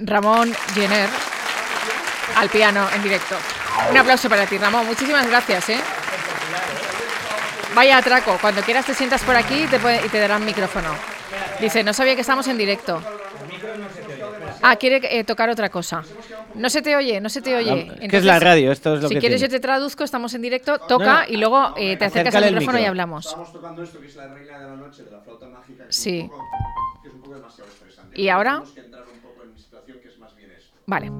Ramón Gener al piano en directo. Un aplauso para ti, Ramón. Muchísimas gracias, ¿eh? Vaya atraco. Cuando quieras te sientas por aquí y te darán micrófono. Dice, no sabía que estamos en directo. Quiere tocar otra cosa. No se te oye, no se te oye. Entonces, ¿qué es la radio? Esto es lo si que quieres tiene. yo te traduzco, estamos en directo, toca y luego te acercas al micrófono y hablamos. Estamos tocando esto que es la reina de la noche de la flauta mágica, que sí. Es un poco demasiado estresante. ¿Y ahora? Tenemos que entrar un poco en mi situación, que es más bien esto. Vale.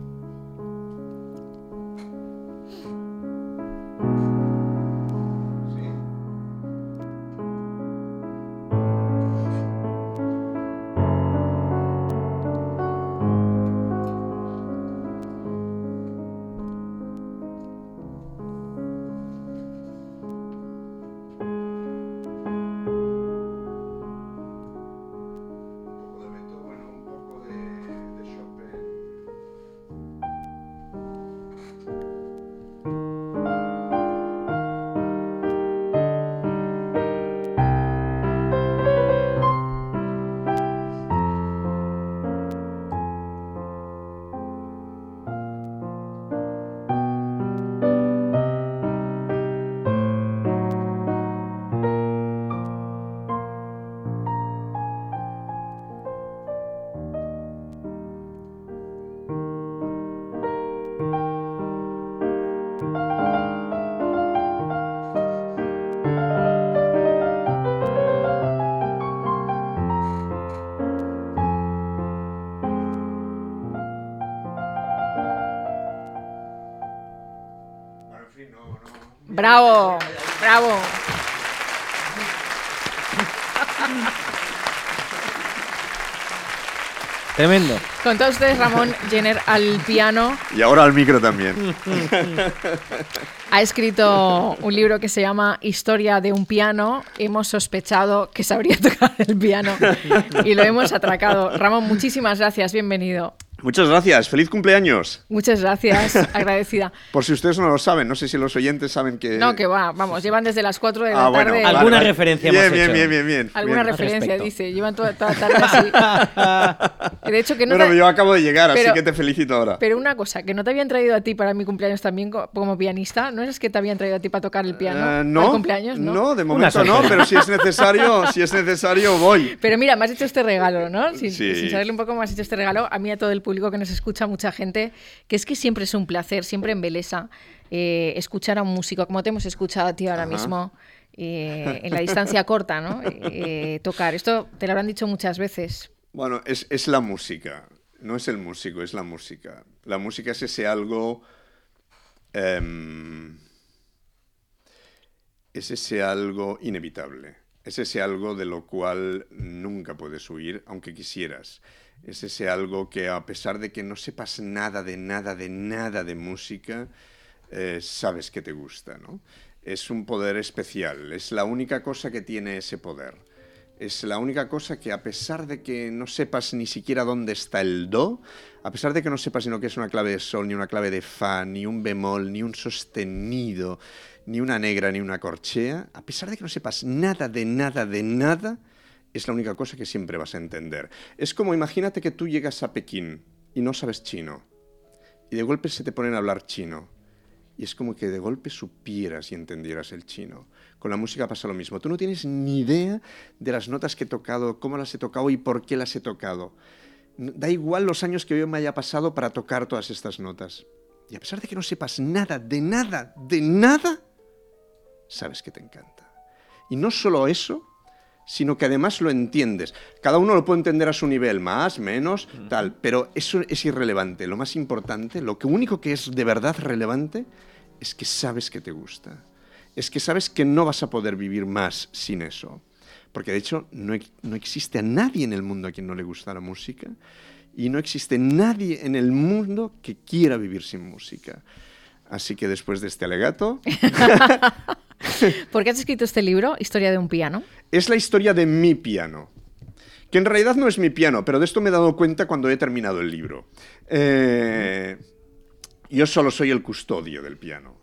Bravo, bravo. Tremendo. Con todos ustedes, Ramón Gener al piano. Y ahora al micro también. Ha escrito un libro que se llama Historia de un piano. Hemos sospechado que sabría tocar el piano y lo hemos atracado. Ramón, muchísimas gracias, bienvenido. Muchas gracias, feliz cumpleaños. Muchas gracias, agradecida. Por si ustedes no lo saben, no sé si los oyentes saben que... No, que va, vamos, llevan desde las 4 de la tarde. Bueno, alguna referencia hemos hecho. Bien. Alguna referencia, dice, llevan toda la tarde así. De hecho, que no Bueno, yo acabo de llegar, así que te felicito ahora. Pero una cosa, que no te habían traído a ti para mi cumpleaños también como pianista, ¿no es que te habían traído a ti para tocar el piano? No, ¿Para el cumpleaños? No, de momento no, pero si es necesario voy. Pero mira, me has hecho este regalo, ¿no? Sin Sí. saberle un poco, me has hecho este regalo. A mí, a todo el público que nos escucha, mucha gente, que es que siempre es un placer, siempre embelesa escuchar a un músico, como te hemos escuchado a ti ahora mismo, en la distancia corta, ¿no? Tocar. Esto te lo habrán dicho muchas veces. Bueno, es la música, no es el músico, es la música. La música es ese algo... es ese algo inevitable. Es ese algo de lo cual nunca puedes huir, aunque quisieras. Es ese algo que, a pesar de que no sepas nada de música, sabes que te gusta, ¿no? Es un poder especial, es la única cosa que tiene ese poder. Es la única cosa que, a pesar de que no sepas ni siquiera dónde está el do, a pesar de que no sepas ni lo que es una clave de sol, ni una clave de fa, ni un bemol, ni un sostenido, ni una negra, ni una corchea, a pesar de que no sepas nada, es la única cosa que siempre vas a entender. Es como, imagínate que tú llegas a Pekín y no sabes chino, y de golpe se te ponen a hablar chino, y es como que de golpe supieras y entendieras el chino. Con la música pasa lo mismo. Tú no tienes ni idea de las notas que he tocado, cómo las he tocado y por qué las he tocado. Da igual los años que yo me haya pasado para tocar todas estas notas. Y a pesar de que no sepas nada, sabes que te encanta. Y no solo eso, sino que además lo entiendes. Cada uno lo puede entender a su nivel, más, menos, tal, pero eso es irrelevante. Lo más importante, lo único que es de verdad relevante, es que sabes que te gusta. Es que sabes que no vas a poder vivir más sin eso. Porque de hecho no existe a nadie en el mundo a quien no le gusta la música, y no existe nadie en el mundo que quiera vivir sin música. Así que después de este alegato... ¿Por qué has escrito este libro, Historia de un piano? Es la historia de mi piano, que en realidad no es mi piano, pero de esto me he dado cuenta cuando he terminado el libro. Yo solo soy el custodio del piano.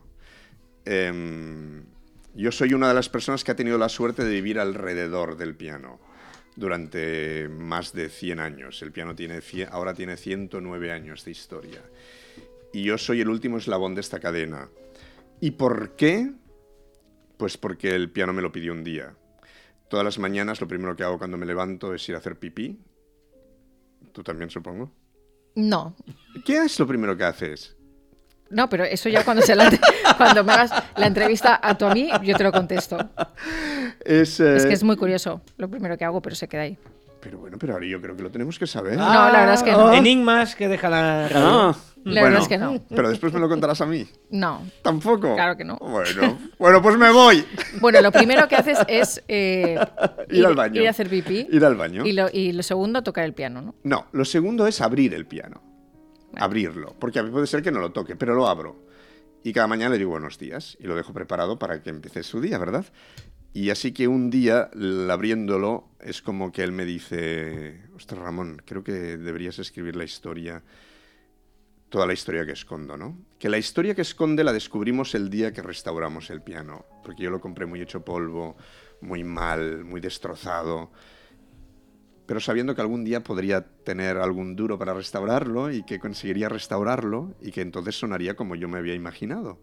Yo soy una de las personas que ha tenido la suerte de vivir alrededor del piano. durante más de 100 años. El piano ahora tiene 109 años de historia. Y yo soy el último eslabón de esta cadena. ¿Y por qué? Pues porque el piano me lo pidió un día. Todas las mañanas lo primero que hago cuando me levanto es ir a hacer pipí. ¿Tú también, supongo? No. ¿Qué es lo primero que haces? No, pero eso ya cuando me hagas la entrevista a tú a mí, yo te lo contesto. Es que es muy curioso lo primero que hago, pero se queda ahí. Pero bueno, pero ahora yo creo que lo tenemos que saber. No, la verdad es que no. Enigmas que deja la radio. La verdad es que no. Pero después me lo contarás a mí. No. ¿Tampoco? Claro que no. Bueno, pues me voy. Bueno, lo primero que haces es ir al baño. Ir a hacer pipí. Ir al baño. Y lo segundo, tocar el piano, ¿no? No, lo segundo es abrir el piano. Vale. Abrirlo. Porque a mí puede ser que no lo toque, pero lo abro. Y cada mañana le digo buenos días y lo dejo preparado para que empiece su día, ¿verdad? Y así que un día, abriéndolo, es como que él me dice: ostras, Ramón, creo que deberías escribir la historia, toda la historia que escondo, ¿no? Que la historia que esconde la descubrimos el día que restauramos el piano, porque yo lo compré muy hecho polvo, muy mal, muy destrozado, pero sabiendo que algún día podría tener algún duro para restaurarlo y que conseguiría restaurarlo y que entonces sonaría como yo me había imaginado.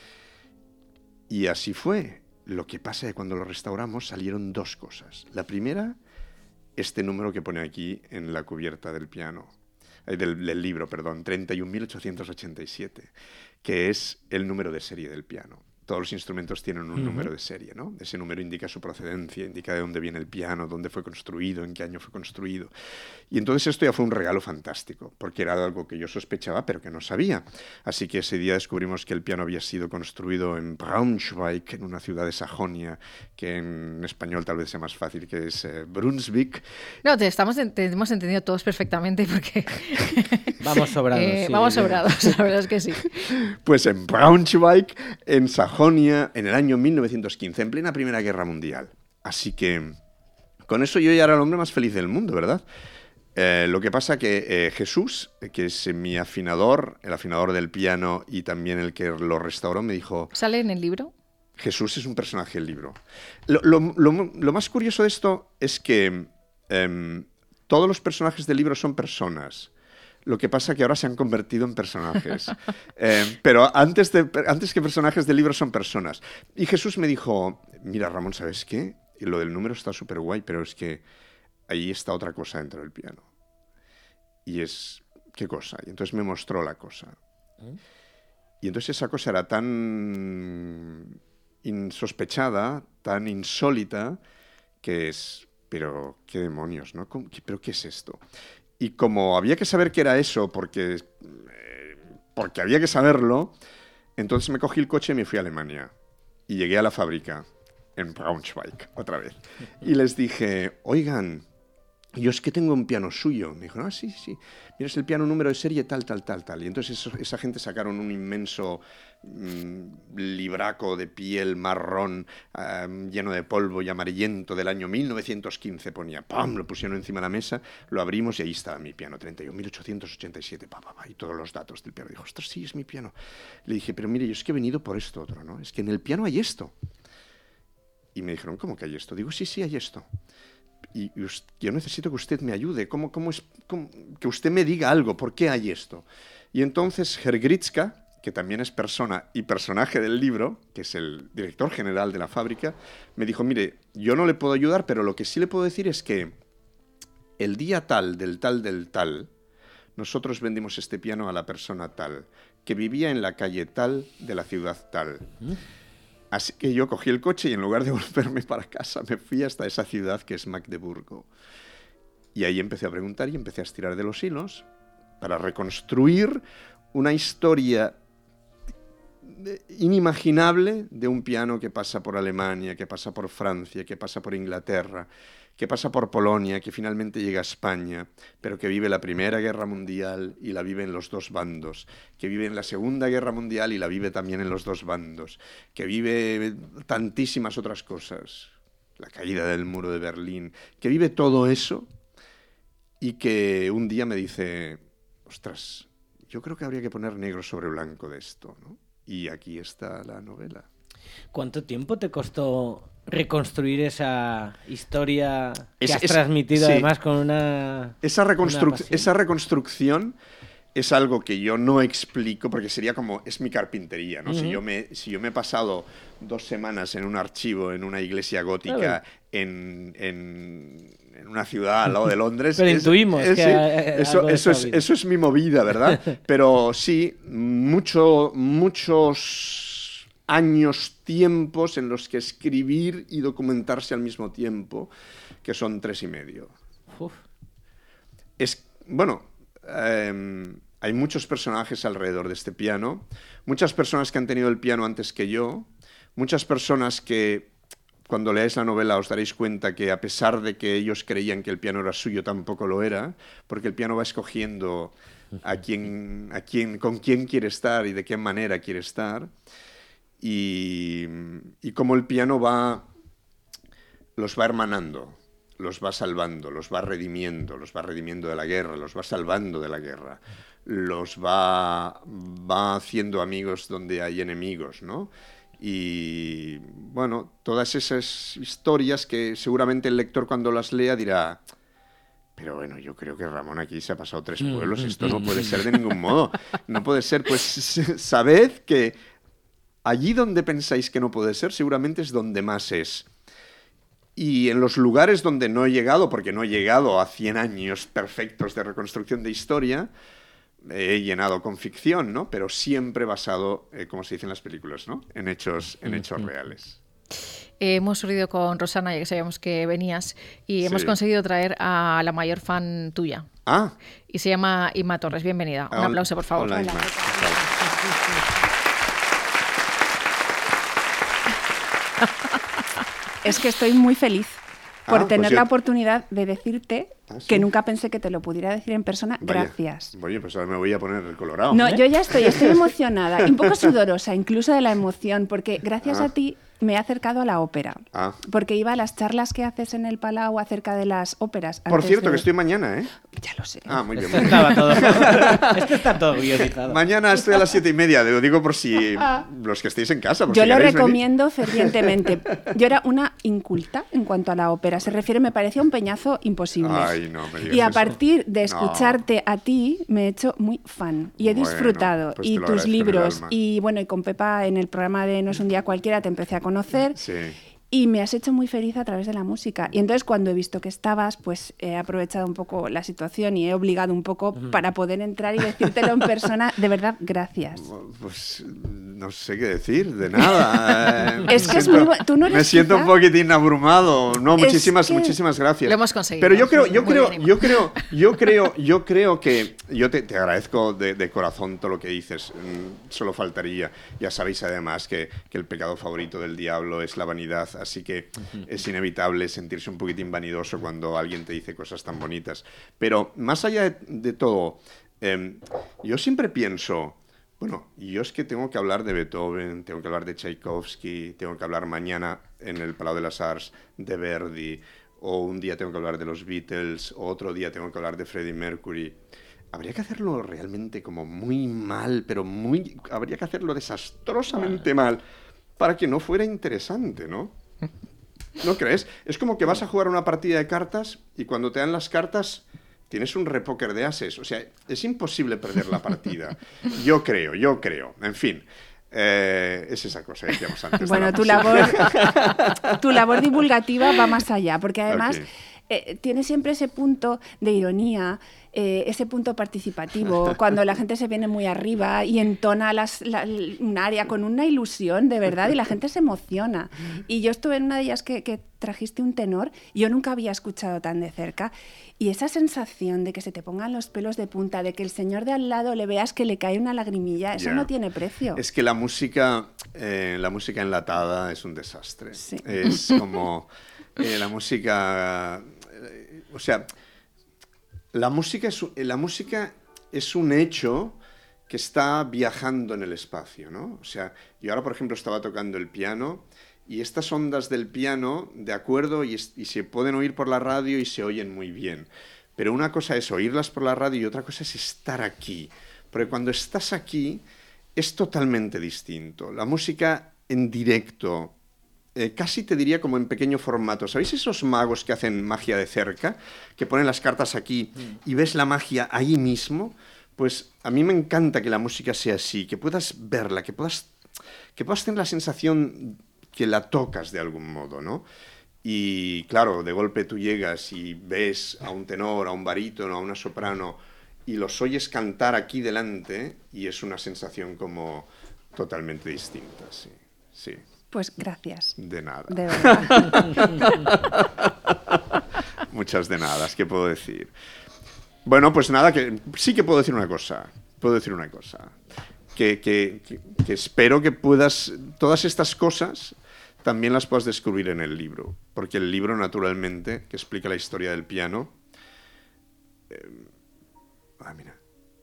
Y así fue. Lo que pasa es que cuando lo restauramos salieron dos cosas. La primera, este número que pone aquí en la cubierta del piano, del libro, perdón, 31.887, que es el número de serie del piano. Todos los instrumentos tienen un número de serie, ¿no? Ese número indica su procedencia, indica de dónde viene el piano, dónde fue construido, en qué año fue construido. Y entonces esto ya fue un regalo fantástico, porque era algo que yo sospechaba, pero que no sabía. Así que ese día descubrimos que el piano había sido construido en Braunschweig, en una ciudad de Sajonia, que en español tal vez sea más fácil, que es Brunswick. No, te hemos entendido todos perfectamente, porque... Vamos sobrados. Sí, vamos sobrados, la verdad es que sí. Pues en Braunschweig, en Sajonia, en el año 1915, en plena Primera Guerra Mundial. Así que con eso yo ya era el hombre más feliz del mundo, ¿verdad? Lo que pasa que Jesús, que es mi afinador, el afinador del piano y también el que lo restauró, me dijo... ¿Sale en el libro? Jesús es un personaje del libro. Lo más curioso de esto es que todos los personajes del libro son personas. Lo que pasa que ahora se han convertido en personajes. Pero antes que personajes del libro son personas. Y Jesús me dijo: mira, Ramón, ¿sabes qué? Y lo del número está súper guay, pero es que ahí está otra cosa dentro del piano. Y es... ¿qué cosa? Y entonces me mostró la cosa. Y entonces esa cosa era tan insospechada, tan insólita, que es... pero qué demonios, ¿no? ¿Pero qué es esto? Y como había que saber qué era eso, porque había que saberlo, entonces me cogí el coche y me fui a Alemania. Y llegué a la fábrica, en Braunschweig, otra vez. Y les dije: oigan, yo es que tengo un piano suyo. Me dijo: sí. Mira, es el piano número de serie tal. Y entonces esa gente sacaron un inmenso libraco de piel marrón, lleno de polvo y amarillento, del año 1915, ponía. ¡Pam! Lo pusieron encima de la mesa, lo abrimos y ahí estaba mi piano, 31.887, y todos los datos del piano. Dijo: ostras, sí, es mi piano. Le dije: pero mire, yo es que he venido por esto otro, ¿no? Es que en el piano hay esto. Y me dijeron: ¿cómo que hay esto? Digo: sí, hay esto. Y yo necesito que usted me ayude, que usted me diga algo, ¿por qué hay esto? Y entonces Herr Gritzka, que también es persona y personaje del libro, que es el director general de la fábrica, me dijo: mire, yo no le puedo ayudar, pero lo que sí le puedo decir es que el día tal, nosotros vendimos este piano a la persona tal, que vivía en la calle tal, de la ciudad tal. Así que yo cogí el coche y en lugar de volverme para casa me fui hasta esa ciudad que es Magdeburgo. Y ahí empecé a preguntar y empecé a estirar de los hilos para reconstruir una historia inimaginable de un piano que pasa por Alemania, que pasa por Francia, que pasa por Inglaterra, que pasa por Polonia, que finalmente llega a España, pero que vive la Primera Guerra Mundial y la vive en los dos bandos, que vive en la Segunda Guerra Mundial y la vive también en los dos bandos, que vive tantísimas otras cosas, la caída del muro de Berlín, que vive todo eso y que un día me dice: ostras, yo creo que habría que poner negro sobre blanco de esto, ¿no? Y aquí está la novela. ¿Cuánto tiempo te costó reconstruir esa historia que has transmitido además con una... Esa reconstrucción es algo que yo no explico porque sería como, es mi carpintería, ¿no? Uh-huh. Si yo me he pasado 2 semanas en un archivo, en una iglesia gótica, en una ciudad al lado de Londres... Pero intuimos que eso es mi movida, ¿verdad? Pero sí, muchos años, tiempos en los que escribir y documentarse al mismo tiempo, que son 3 y medio. Uf. Hay muchos personajes alrededor de este piano, muchas personas que han tenido el piano antes que yo, muchas personas que cuando leáis la novela os daréis cuenta que a pesar de que ellos creían que el piano era suyo, tampoco lo era, porque el piano va escogiendo con quién quiere estar y de qué manera quiere estar. Y como el piano los va hermanando, los va salvando, los va redimiendo de la guerra, los va salvando de la guerra, los va haciendo amigos donde hay enemigos, ¿no? Y bueno, todas esas historias que seguramente el lector cuando las lea dirá, pero bueno, yo creo que Ramón aquí se ha pasado 3 pueblos, esto no puede ser de ningún modo, no puede ser. Pues sabed que allí donde pensáis que no puede ser, seguramente es donde más es. Y en los lugares donde no he llegado, porque no he llegado a 100 años perfectos de reconstrucción de historia, he llenado con ficción, ¿no? Pero siempre basado, como se dice en las películas, ¿no? En hechos reales. Hemos oído con Rosana, ya que sabíamos que venías, y hemos conseguido traer a la mayor fan tuya. Ah. Y se llama Inma Torres. Bienvenida. Un aplauso, por favor. Hola, Inma. Es que estoy muy feliz por tener la oportunidad de decirte que nunca pensé que te lo pudiera decir en persona. Vaya. Gracias. Oye, pues ahora me voy a poner el colorado. No, yo ya estoy emocionada, y un poco sudorosa incluso de la emoción, porque gracias a ti me he acercado a la ópera. Porque iba a las charlas que haces en el Palau acerca de las óperas. Por cierto, que estoy mañana, ¿eh? Ya lo sé. Muy bien. Esto está todo guionizado. Mañana estoy a las 7:30, lo digo por si los que estéis en casa. Yo lo recomiendo fervientemente. Yo era una inculta en cuanto a la ópera. Se refiere, me parecía un peñazo imposible. Ay, no me digas y a eso. partir de escucharte a ti, me he hecho muy fan. Y he disfrutado. Pues y tus libros. Y bueno, y con Pepa en el programa de No es un día cualquiera te empecé a conocer. Sí. Y me has hecho muy feliz a través de la música. Y entonces cuando he visto que estabas, pues he aprovechado un poco la situación y he obligado un poco para poder entrar y decírtelo en persona. De verdad, gracias. Pues no sé qué decir, de nada. Es que es muy bueno. ¿Tú no eres me siento un poquitín abrumado. No, muchísimas gracias. Lo hemos conseguido. Pero yo creo que yo te agradezco de corazón todo lo que dices. Solo faltaría. Ya sabéis además que el pecado favorito del diablo es la vanidad. Así que es inevitable sentirse un poquitín vanidoso cuando alguien te dice cosas tan bonitas. Pero más allá de todo, yo siempre pienso, bueno, yo es que tengo que hablar de Beethoven, tengo que hablar de Tchaikovsky, tengo que hablar mañana en el Palau de las Arts de Verdi, o un día tengo que hablar de los Beatles, o otro día tengo que hablar de Freddie Mercury. Habría que hacerlo realmente como muy mal, pero habría que hacerlo desastrosamente mal para que no fuera interesante, ¿no? ¿No crees? Es como que vas a jugar una partida de cartas y cuando te dan las cartas tienes un repóquer de ases. O sea, es imposible perder la partida. Yo creo. En fin, es esa cosa que decíamos antes. Bueno, tu labor divulgativa va más allá, porque además tiene siempre ese punto de ironía, ese punto participativo, cuando la gente se viene muy arriba y entona un área con una ilusión de verdad y la gente se emociona. Y yo estuve en una de ellas que trajiste un tenor, y yo nunca había escuchado tan de cerca, y esa sensación de que se te pongan los pelos de punta, de que el señor de al lado le veas que le cae una lagrimilla, eso no tiene precio. Es que la música enlatada es un desastre. Sí. Es como la música... O sea, la música es un hecho que está viajando en el espacio, ¿no? O sea, yo ahora, por ejemplo, estaba tocando el piano y estas ondas del piano, de acuerdo, y se pueden oír por la radio y se oyen muy bien. Pero una cosa es oírlas por la radio y otra cosa es estar aquí. Porque cuando estás aquí es totalmente distinto. La música en directo, casi te diría como en pequeño formato. ¿Sabéis esos magos que hacen magia de cerca? Que ponen las cartas aquí y ves la magia ahí mismo. Pues a mí me encanta que la música sea así, que puedas verla, que puedas tener la sensación que la tocas de algún modo, ¿no? Y claro, de golpe tú llegas y ves a un tenor, a un barítono, a una soprano y los oyes cantar aquí delante y es una sensación como totalmente distinta, sí, sí. Pues gracias. De nada. De verdad. Muchas de nada, ¿qué puedo decir? Bueno, pues nada, que sí que puedo decir una cosa. Que espero que puedas, todas estas cosas también las puedas descubrir en el libro, porque el libro, naturalmente, que explica la historia del piano, mira.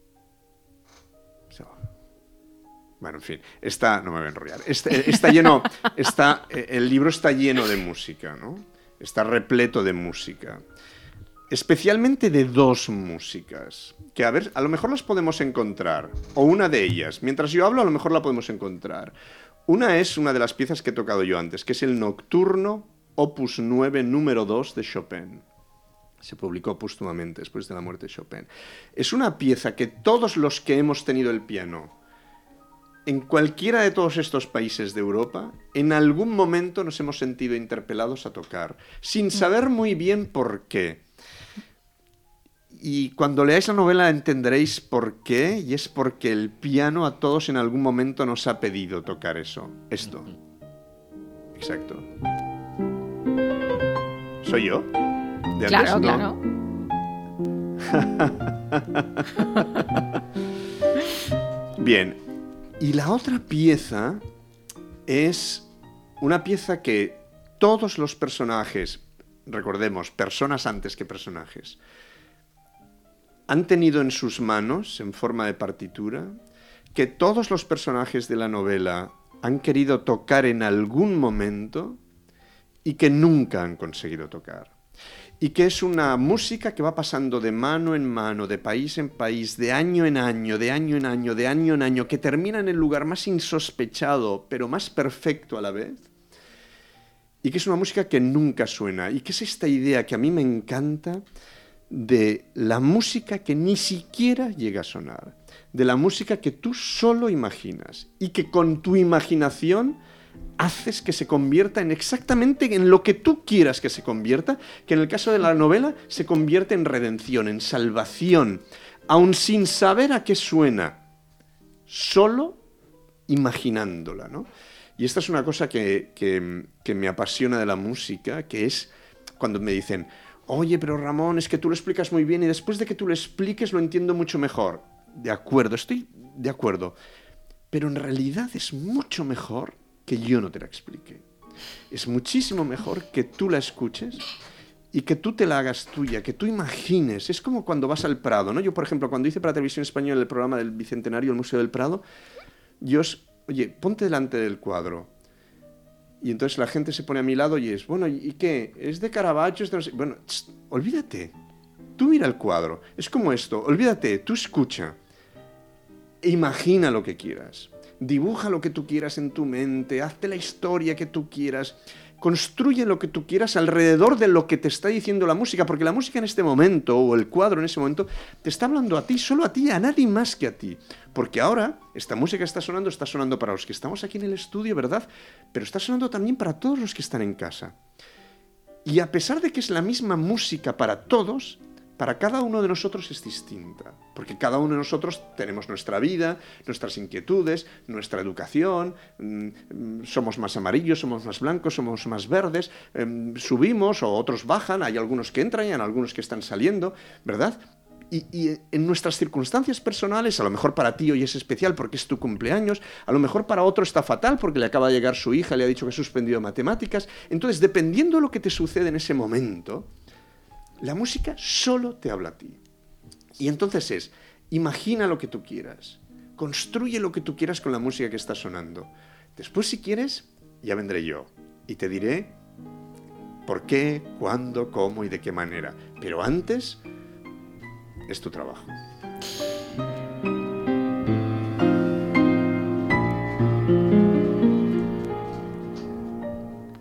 Bueno, en fin, no me voy a enrollar. El libro está lleno de música, ¿no? Está repleto de música. Especialmente de dos músicas, que a lo mejor las podemos encontrar, o una de ellas. Mientras yo hablo, a lo mejor la podemos encontrar. Una es una de las piezas que he tocado yo antes, que es el Nocturno Opus 9, número 2 de Chopin. Se publicó póstumamente después de la muerte de Chopin. Es una pieza que todos los que hemos tenido el piano en cualquiera de todos estos países de Europa, en algún momento nos hemos sentido interpelados a tocar, sin saber muy bien por qué. Y cuando leáis la novela entenderéis por qué, y es porque el piano a todos en algún momento nos ha pedido tocar esto. Exacto. ¿Soy yo? ¿De antes? Claro, ¿no? Claro. Bien. Y la otra pieza es una pieza que todos los personajes, recordemos, personas antes que personajes, han tenido en sus manos, en forma de partitura, que todos los personajes de la novela han querido tocar en algún momento y que nunca han conseguido tocar. Y que es una música que va pasando de mano en mano, de país en país, de año en año, de año en año, de año en año, que termina en el lugar más insospechado, pero más perfecto a la vez. Y que es una música que nunca suena. Y que es esta idea que a mí me encanta de la música que ni siquiera llega a sonar. De la música que tú solo imaginas. Y que con tu imaginación haces que se convierta en exactamente en lo que tú quieras que se convierta, que en el caso de la novela se convierte en redención, en salvación, aun sin saber a qué suena, solo imaginándola, ¿no? Y esta es una cosa que me apasiona de la música, que es cuando me dicen, oye, pero Ramón, es que tú lo explicas muy bien y después de que tú lo expliques lo entiendo mucho mejor. De acuerdo, estoy de acuerdo, pero en realidad es mucho mejor que yo no te la explique. Es muchísimo mejor que tú la escuches y que tú te la hagas tuya, que tú imagines. Es como cuando vas al Prado, ¿no? Yo, por ejemplo, cuando hice para Televisión Española el programa del Bicentenario, el Museo del Prado, oye, ponte delante del cuadro. Y entonces la gente se pone a mi lado y es, bueno, ¿y qué? ¿Es de Caravaggio? ¿Es de no sé? Bueno, olvídate. Tú mira el cuadro. Es como esto. Olvídate, tú escucha. E imagina lo que quieras. Dibuja lo que tú quieras en tu mente, hazte la historia que tú quieras, construye lo que tú quieras alrededor de lo que te está diciendo la música, porque la música en este momento, o el cuadro en ese momento, te está hablando a ti, solo a ti, a nadie más que a ti. Porque ahora, esta música está sonando para los que estamos aquí en el estudio, ¿verdad? Pero está sonando también para todos los que están en casa. Y a pesar de que es la misma música para todos, para cada uno de nosotros es distinta, porque cada uno de nosotros tenemos nuestra vida, nuestras inquietudes, nuestra educación, somos más amarillos, somos más blancos, somos más verdes, subimos o otros bajan, hay algunos que entran y hay algunos que están saliendo, ¿verdad? Y en nuestras circunstancias personales, a lo mejor para ti hoy es especial porque es tu cumpleaños, a lo mejor para otro está fatal porque le acaba de llegar su hija, le ha dicho que ha suspendido matemáticas. Entonces, dependiendo de lo que te sucede en ese momento, la música solo te habla a ti. Y entonces imagina lo que tú quieras, construye lo que tú quieras con la música que está sonando. Después, si quieres, ya vendré yo y te diré por qué, cuándo, cómo y de qué manera. Pero antes, es tu trabajo.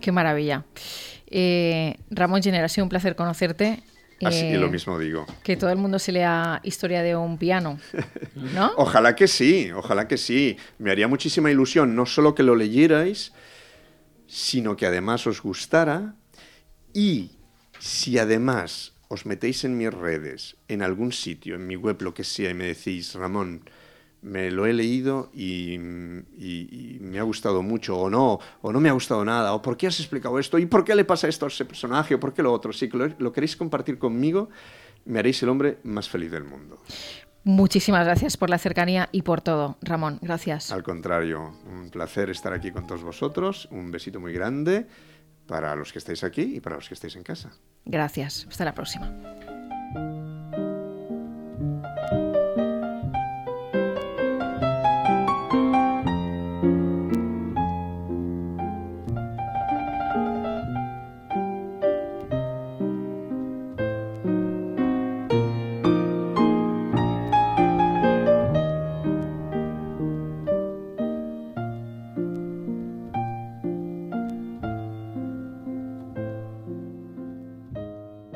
Qué maravilla. Ramón Giner, ha sido un placer conocerte. Así lo mismo digo. Que todo el mundo se lea Historia de un piano, ¿no? Ojalá que sí, ojalá que sí. Me haría muchísima ilusión, no solo que lo leyerais, sino que además os gustara. Y si además os metéis en mis redes, en algún sitio, en mi web, lo que sea, y me decís, Ramón, me lo he leído y me ha gustado mucho, o no me ha gustado nada, o por qué has explicado esto, y por qué le pasa esto a ese personaje, o por qué lo otro. Si lo queréis compartir conmigo, me haréis el hombre más feliz del mundo. Muchísimas gracias por la cercanía y por todo, Ramón. Gracias. Al contrario, un placer estar aquí con todos vosotros. Un besito muy grande para los que estáis aquí y para los que estáis en casa. Gracias. Hasta la próxima.